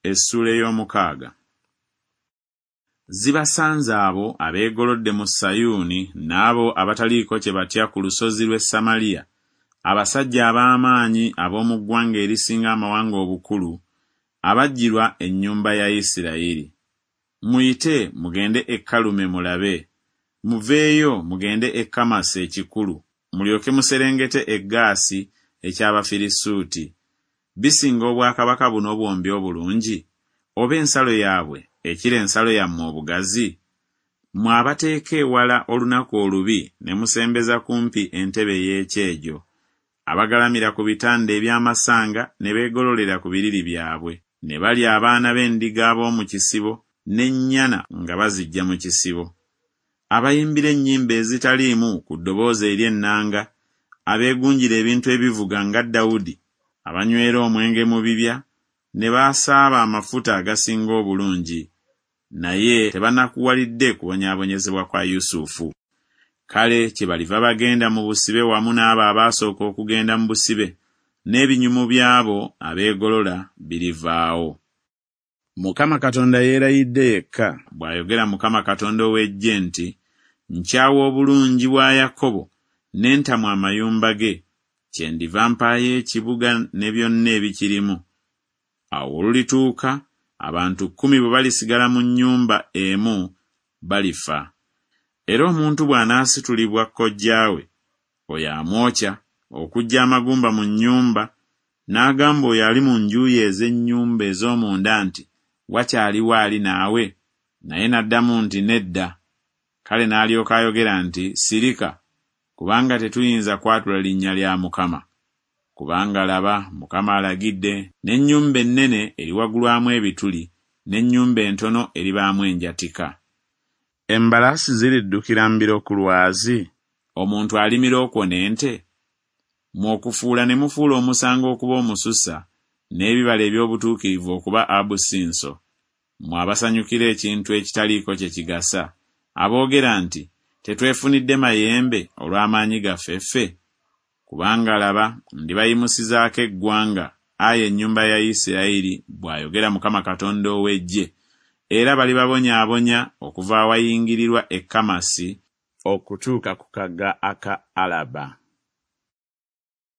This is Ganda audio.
Essula ey'omukaaga. Zibasanze abo abeegolodde mu Sayuuni n'abo abataliiko kye batya ku lusozi lw'e Samaliya, abasajja ab'amaanyi ab'omu ggwanga erisinga amawanga obukulu, abajjirwa ennyumba ya Isirayiri. Muyite mugende e Kalume mulabe, muveeyo mugende e Kamasi ekikulu, mulyoke muserengete e Gaasi eky'Abafirisuuti. Bisinga obwakabaka buno bwombi obulungi, oba ensalo yaabwe ekira ensalo yammwe obugazi? Mmwe abateeka ewala olunaku olubi ne musembeza kumpi entebe y'ekyejo, abagalamira ku bitanda eby'amasanga ne beegololera ku biriri byabwe, ne balya abaana b'endiga ab'omu kisibo n'ennyana nga baziggya mu kisibo. Abayimbira ennyimba ezitaliimu ku ddoboozi ery'ennanga, abeegunjira ebintu ebivuga nga Dawudi, abanywera omwenge mu bibya, ne baasaaba amafuta agasinga obulungi, naye tebanakuwalidde kubonyaabonyezebwa kwa Yusufu. Kale kyebaliva bagenda mu busibe wamu n'abo abaasooka okugenda mu busibe, n'ebinyumu by'abo abeegolola birivaawo. Mukama Katonda yeerayidde yekka, bw'ayogera Mukama Katonda ow'eggye nti, nkyawa obulungi bwa Yakobo ne ntamwa amayumba ge, kyendiva mpaayo ekibuga ne byonna ebikirimu. Awo olulituuka, abantu 10 bwe balisigala mu nnyumba emu balifa. Era omuntu bw'anaasitulibwa kkojjaawe, oyo amwokya okuggya amagumba mu nnyumba, n'agamba oyo ali mu njuyi ez'ennyumba ez'omunda nti, wakyaliwo ali naawe? Naye n'addamu nti, nedda. Kale n'alyoka ayogera nti, sirika, kubanga tetuyinza kwatula linnya lya Mukama. Kubanga laba, Mukama alagidde, n'ennyumba ennene eriwagulwamu ebituli, n'ennyumba entono eribaamu enjatika. Embalaasi ziriddukira mbiro ku lwazi? Omuntu alimira okwo n'ente? Mw'okufuula ne mufuula omusango okuba omususa, n'ebibala eby'obutuukirivu okuba abusinso. Mmwe abasanyukira ekintu ekitaliiko kye kigasa, aboogera nti, tetwefunidde mayembe olw'amaanyi gaffe ffe? Kubanga laba, ndibayimusizaako eggwanga, ayi ennyumba ya Isirayiri, bw'ayogera Mukama Katonda ow'eggye, era balibabonyaabonya okuva awayingirirwa e Kamasi okutuuka ku kagga aka Alaba.